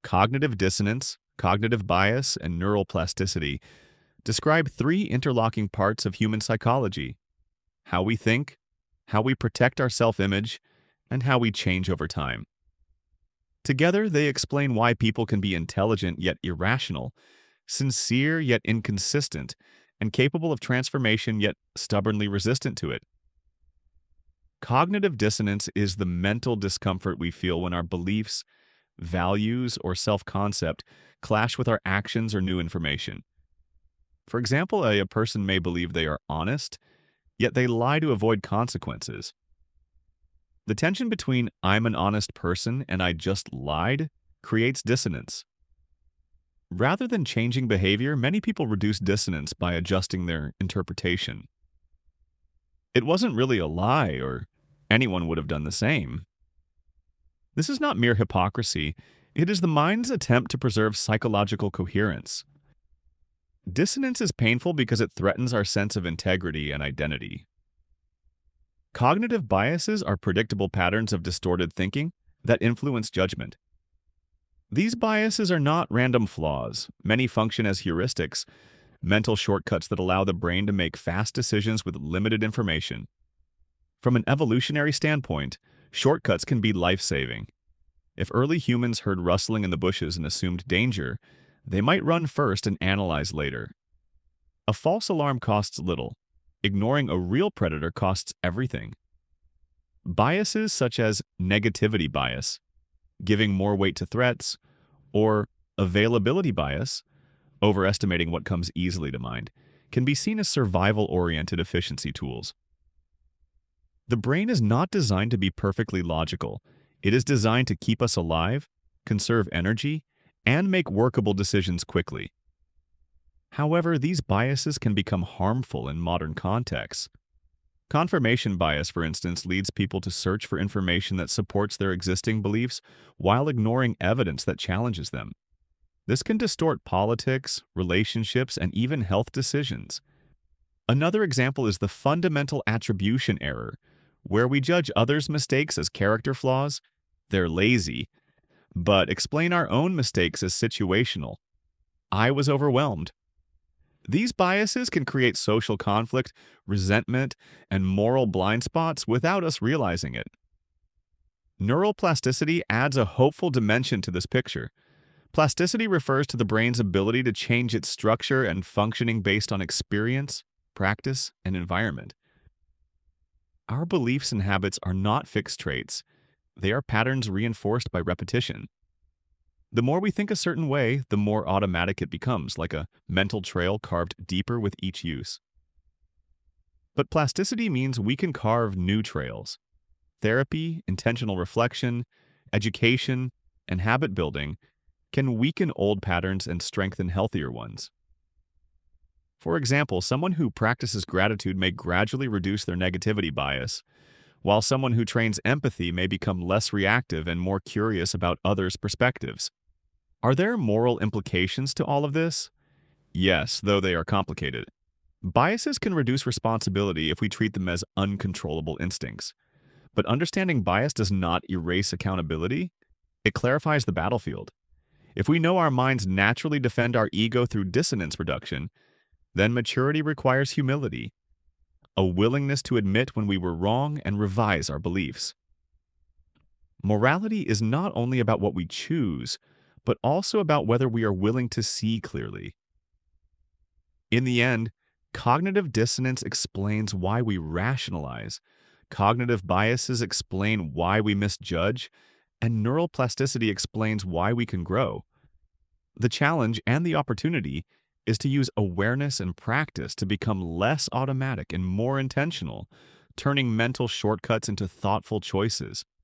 Cognitive dissonance, cognitive bias, and neural plasticity describe three interlocking parts of human psychology: how we think, how we protect our self image, and how we change over time. Together, they explain why people can be intelligent yet irrational, sincere yet inconsistent, and capable of transformation yet stubbornly resistant to it. Cognitive dissonance is the mental discomfort we feel when our beliefs, values, or self concept clash with our actions or new information. For example, a person may believe they are honest, yet they lie to avoid consequences. The tension between "I'm an honest person" and "I just lied" creates dissonance. Rather than changing behavior, many people reduce dissonance by adjusting their interpretation. It wasn't really a lie, or anyone would have done the same. This is not mere hypocrisy, it is the mind's attempt to preserve psychological coherence. Dissonance is painful because it threatens our sense of integrity and identity. Cognitive biases are predictable patterns of distorted thinking that influence judgment. These biases are not random flaws. Many function as heuristics, mental shortcuts that allow the brain to make fast decisions with limited information. From an evolutionary standpoint, shortcuts can be life-saving. If early humans heard rustling in the bushes and assumed danger, they might run first and analyze later. A false alarm costs little. Ignoring a real predator costs everything. Biases such as negativity bias, giving more weight to threats, or availability bias, overestimating what comes easily to mind, can be seen as survival-oriented efficiency tools. The brain is not designed to be perfectly logical. It is designed to keep us alive, conserve energy, and make workable decisions quickly. However, these biases can become harmful in modern contexts. Confirmation bias, for instance, leads people to search for information that supports their existing beliefs while ignoring evidence that challenges them. This can distort politics, relationships, and even health decisions. Another example is the fundamental attribution error, where we judge others' mistakes as character flaws, "they're lazy," but explain our own mistakes as situational. "I was overwhelmed." These biases can create social conflict, resentment, and moral blind spots without us realizing it. Neural plasticity adds a hopeful dimension to this picture. Plasticity refers to the brain's ability to change its structure and functioning based on experience, practice, and environment. Our beliefs and habits are not fixed traits. They are patterns reinforced by repetition. The more we think a certain way, the more automatic it becomes, like a mental trail carved deeper with each use. But plasticity means we can carve new trails. Therapy, intentional reflection, education, and habit building can weaken old patterns and strengthen healthier ones. For example, someone who practices gratitude may gradually reduce their negativity bias, while someone who trains empathy may become less reactive and more curious about others' perspectives. Are there moral implications to all of this? Yes, though they are complicated. Biases can reduce responsibility if we treat them as uncontrollable instincts. But understanding bias does not erase accountability. It clarifies the battlefield. If we know our minds naturally defend our ego through dissonance reduction, then maturity requires humility, a willingness to admit when we were wrong and revise our beliefs. Morality is not only about what we choose, but also about whether we are willing to see clearly. In the end, cognitive dissonance explains why we rationalize, cognitive biases explain why we misjudge, and neural plasticity explains why we can grow. The challenge and the opportunity is to use awareness and practice to become less automatic and more intentional, turning mental shortcuts into thoughtful choices.